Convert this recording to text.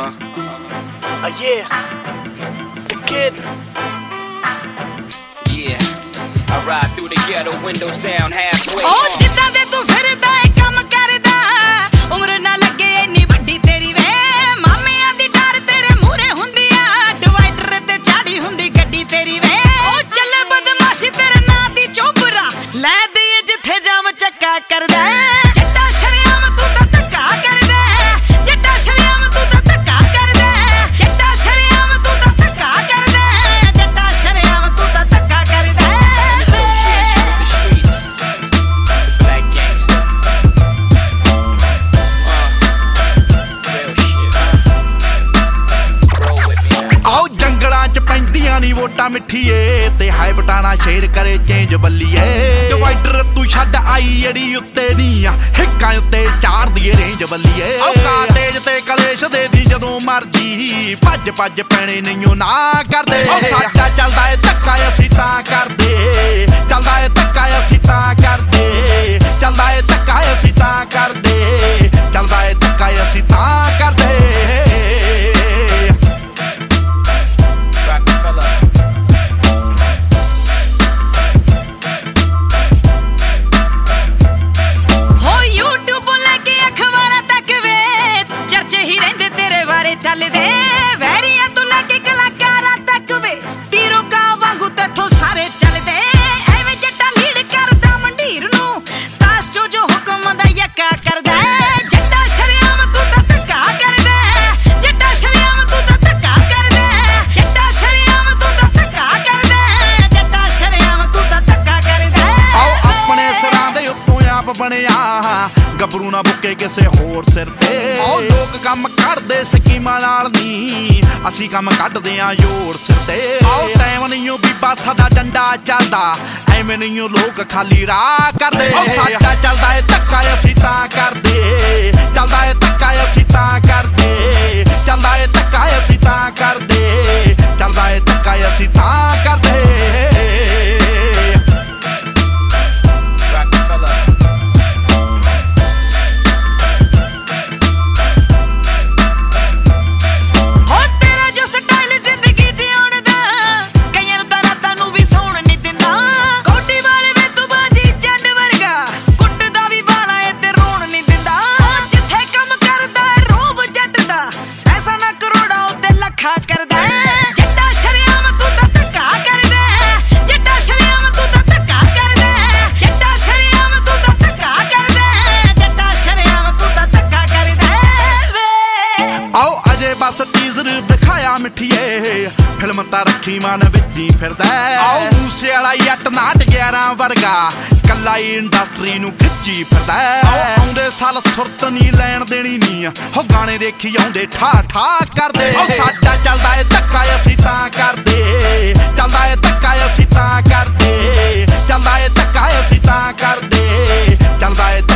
Yeah, the kid. Yeah, I ride through the ghetto, windows down halfway. Oh, ਜਿੱਦਾਂ ਦੇ ਤੂੰ ਫਿਰਦਾ ਏ ਕੰਮ ਕਰਦਾ, ਉਮਰ ਨਾ ਲੱਗੇ ਇੰਨੀ ਵੱਡੀ ਤੇਰੀ ਵੇ। ਮਾਮਿਆਂ ਦੀ ਡਰ ਤੇਰੇ ਮੂਹਰੇ ਹੁੰਦੀ ਆ, ਡਿਵਾਈਡਰ ਤੇ ਚਾੜੀ ਹੁੰਦੀ ਗੱਡੀ ਤੇਰੀ ਵੇ। ਉਹ ਚੱਲੇ ਬਦਮਾਸ਼ੀ ਤੇਰੇ ਨਾਂ ਦੀ ਚੋਬਰਾ, ਲੈ ਦੇਈਏ ਜਿੱਥੇ ਜਾਮ ਚੱਕਾ ਕਰਦਾ। ਜੱਟਾ ਸ਼ਰਿਆਮ ਤੂੰ ਤਾਂ ਧੱਕਾ ਕਰਦਾ, ਜੱਟਾ ਸ਼ਰਿਆਮ ਤੂੰ ਤਾਂ ਧੱਕਾ ਕਰਦਾ, ਜੱਟਾ ਸ਼ਰਿਆਮ ਤੂੰ ਤਾਂ ਧੱਕਾ ਕਰਦਾ, ਜੱਟਾ ਸ਼ਰਿਆਮ ਤੂੰ ਤਾਂ ਧੱਕਾ ਕਰਦਾ। ਆਓ ਜੰਗਲਾਂ ਚ ਪੈਂਦੀਆਂ ਨੀ ਵੋਟਾਂ ਮਿੱਠੀਏ, ਤੇ ਹਾਏ ਬਟਾਣਾ ਸ਼ੇਰ ਕਰੇ ਚੇਂਜ ਬੱਲੀਏ। ਡਿਵਾਈਡਰ ਤੂੰ ਛੱਡ ਆਈ ਜਿਹੜੀ ਉੱਤੇ ਨੀ ਆ, ਹਿੱਕਾਂ ਉੱਤੇ ਚਾਰ ਦੀ ਰੇਂਜ ਬੱਲੀਏ। ਆਓ ਕਾਟੇਜ ਤੇ ਕਲੇਸ਼ ਦੇ ਦੀ ਜਦੋਂ ਮਰਜੀ, ਭੱਜ ਭੱਜ ਪੈਣੇ ਨਹੀਂਓ ਨਾ ਕਰਦੇ। ਉਹ ਸਾਡਾ ਚੱਲਦਾ ਏ ਧੱਕਾ ਅਸੀਂ ਤਾਂ ਕਰਦੇ, ਚੱਲਦਾ ਏ ਧੱਕਾ ਅਸੀਂ ਤਾਂ ਕਰਦੇ, ਚੱਲਦਾ ਏ ਧੱਕਾ ਅਸੀਂ ਤਾਂ ਕਰਦੇ, ਚੱਲਦਾ ਏ ਧੱਕਾ ਅਸੀਂ ਤਾਂ ਕਰਦੇ। ਚੱਲਦੇ ਵੈਰੀਆਂ ਤੋਂ ਲੈ ਕੇ ਕਲਾਕਾਰਾਂ ਤੱਕ ਵੇ, ਤੀਰੋ ਕਾਂ ਵਾਂਗੂ ਤੇਥੋਂ ਸਾਰੇ ਚੱਲਦੇ। ਐਵੇਂ ਜੱਟਾ ਲੀਡ ਕਰਦਾ ਮੰਡੀਰ ਨੂੰ, ਤਾਸ ਚੋ ਜੋ ਹੁਕਮ ਦਾ ਯੱਕਾ ਕਰਦਾ। ਜੱਟਾ ਸ਼ਰਿਆਮ ਤੂੰ ਤਾਂ ਧੱਕਾ ਕਰਦਾ, ਜੱਟਾ ਸ਼ਰਿਆਮ ਤੂੰ ਤਾਂ ਧੱਕਾ ਕਰਦਾ, ਜੱਟਾ ਸ਼ਰਿਆਮ ਤੂੰ ਤਾਂ ਧੱਕਾ ਕਰਦਾ, ਜੱਟਾ ਸ਼ਰਿਆਮ ਤੂੰ ਤਾਂ ਧੱਕਾ ਕਰਦਾ। ਆਓ ਆਪਣੇ ਸਿਰਾਂ ਦੇ ਉੱਤੋਂ ਆਪ ਬਣਿਆ, ਗੱਭਰੂ ਨਾ ਬੁੱਕੇ ਕਿਸੇ ਹੋਰ ਸਿਰ ਤੇ। ਆਓ ਲੋਕ ਕੰਮ ਕਰਦੇ ਸਕੀਮਾਂ ਨਾਲ ਨੀ, ਅਸੀਂ ਕੰਮ ਕੱਢਦੇ ਆਂ ਜ਼ੋਰ ਸਿਰ ਤੇ। ਆਓ ਟਾਈਮ ਨਹੀਂਓ ਬੀਬਾ ਸਾਡਾ ਡੰਡਾ ਚੱਲਦਾ, ਐਵੇਂ ਨਹੀਂਓ ਲੋਕ ਖਾਲੀ ਰਾਹ ਕਰਦੇ। ਆਓ ਸਾਡਾ ਚੱਲਦਾ ਏ ਧੱਕਾ ਅਸੀਂ ਤਾਂ ਕਰਦੇ, ਚੱਲਦਾ ਏ ਧੱਕਾ ਅਸੀਂ ਤਾਂ ਕਰਦੇ, ਚੱਲਦਾ ਏ ਧੱਕਾ ਅਸੀਂ ਤਾਂ ਕਰਦੇ, ਚੱਲਦਾ ਏ ਧੱਕਾ ਅਸੀਂ ਤਾਂ ਕਰਦੇ। ਕਰਦਾ ਜੱਟਾ ਸ਼ਰਿਆਮ ਤੂੰ ਤਾਂ ਧੱਕਾ ਕਰਦਾ, ਜੱਟਾ ਸ਼ਰਿਆਮ ਤੂੰ ਤਾਂ ਧੱਕਾ ਕਰਦਾ, ਜੱਟਾ ਸ਼ਰਿਆਮ ਤੂੰ ਤਾਂ ਧੱਕਾ ਕਰਦਾ, ਜੱਟਾ ਸ਼ਰਿਆਮ ਤੂੰ ਤਾਂ ਧੱਕਾ ਕਰਦਾ ਵੇ। ਆਓ ਅਜੇ ਬਸ ਟੀਜ਼ਰ ਦਿਖਾਇਆ ਮਿੱਠੀਏ, ਫਿਲਮ ਤਾਂ ਰੱਖੀ ਮਨ ਵਿੱਚ ਹੀ ਫਿਰਦਾ। ਆਓ ਮੂਸੇ ਵਾਲਾ ਜੱਟ ਨਾਟ 11 ਵਰਗਾ, ਕੱਲਾ ਹੀ ਇੰਡਸਟਰੀ ਨੂੰ ਖਿੱਚੀ ਫਿਰਦਾ। ਆਓ ਆਉਂਦੇ ਸਾਲ ਸੁਰਤ ਨੀ ਲੈਣ ਦੇਣੀ ਨੀ, ਹੋ ਗਾਣੇ ਦੇਖੀ ਆਉਂਦੇ ਠਾ ਠਾ ਕਰਦੇ। ਉਹ ਸਾਡਾ ਚੱਲਦਾ ਏ ਧੱਕਾ ਅਸੀਂ ਤਾਂ ਕਰਦੇ, ਚੱਲਦਾ ਏ ਧੱਕਾ ਅਸੀਂ ਤਾਂ ਕਰਦੇ, ਚੱਲਦਾ ਏ ਧੱਕਾ ਅਸੀਂ ਤਾਂ ਕਰਦੇ, ਚੱਲਦਾ ਏ